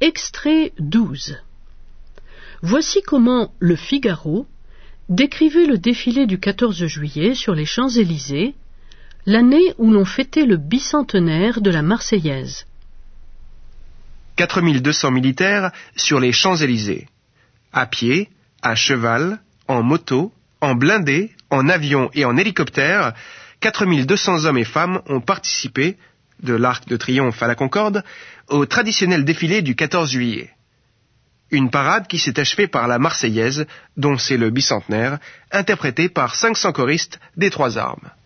Extrait 12. Voici comment Le Figaro décrivait le défilé du 14 juillet sur les Champs-Élysées, l'année où l'on fêtait le bicentenaire de la Marseillaise. 4200 militaires sur les Champs-Élysées, à pied, à cheval, en moto, en blindé, en avion et en hélicoptère. 4200 hommes et femmes ont participé, de l'Arc de Triomphe à la Concorde, au traditionnel défilé du 14 juillet. Une parade qui s'est achevée par la Marseillaise, dont c'est le bicentenaire, interprétée par 500 choristes des 3 armes.